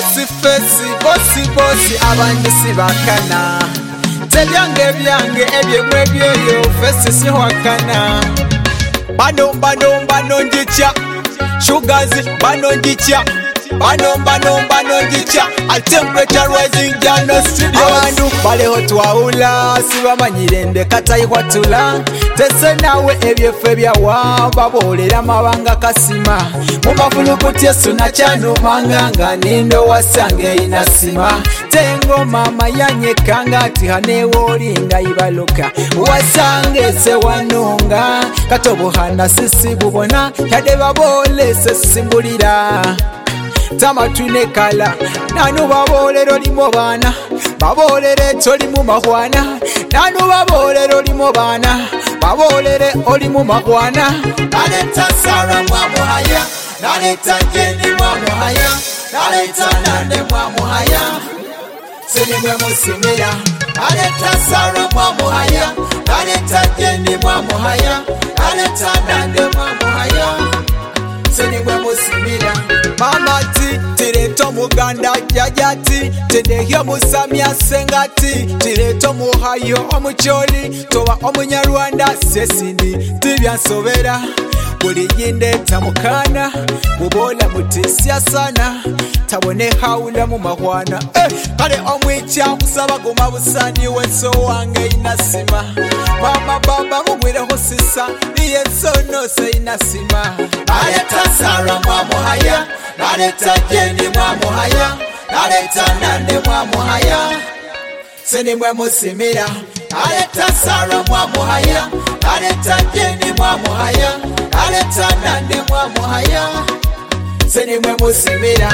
bosi abandi sibakana telyange byange ebyemwe byeyo fesi sihwakana bano ngicha sugars bano ngicha bano ngicha a temperature rising down the studio abandu baleho twaula sibamanyire ndekatayihwatula tese nawe ebyefe byawa babolera mabanga kasima mumavulukuti yesu nachano manganga nindo wasange inasima tengo mama yanyekanga ati hanewolinga ibaluka wasange se wanunga katobuhana sisi bubona yade babole se simbulira tamatune kala nanu babolero limo bana babolere toli mu mahwana nanu babolero limo bana babolere oli mu mahwana naleta sara mwa muhaya naleta jeni mwa muhaya naleta nande mwa muhaya sinimwe musimira naleta sara mwa muhaya naleta jeni mwa muhaya naleta nande mwa muhaya sinimwe musimira mama ti tireto muganda jajati tedehya musamya sengati tireto muhayo omucholi toba omunyarwanda sesindi tibyansobera buli yinde tamukana bubola mutisya sana tabone haula mu mahwana kale omwicha musaba goma busani wenso wange inasima mama baba mugwire hosisa yeso no se inasima ayata sara mwa muhaya naleta jeni mwa muhaya naleta nande mwa muhaya sinimwe musimira naleta sara mwa muhaya naleta jeni mwa muhaya naleta nande mwa muhaya sinimwe musimira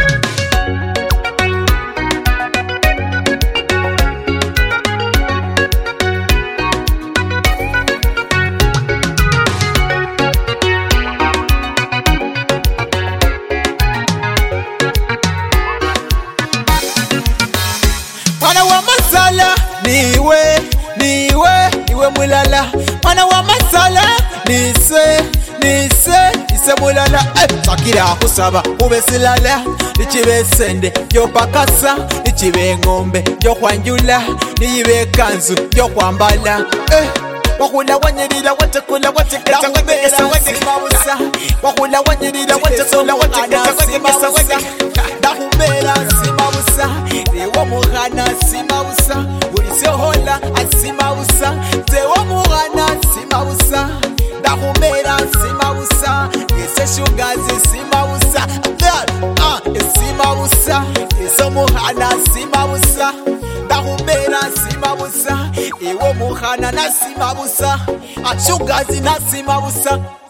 Mwana wa masala niwe mulala mwana wa masala nise mulala sakira kusaba ubesilala nichibe sende yo bakasa nichibe ngombe yo kwanjula niyibe kanzu yo kwambala wakula wanyirira watakula watakata wabesa watakausa wakula wanyirira watakula watakata wabesa watakata dahumera simausa ewo muhana simausa bulisehola asimausa tewo muhana simausa dahumera simausa ese shugazi simausa simausa eso muhana simausa dahumera simausa ewo muhana na simausa ashugazi na simausa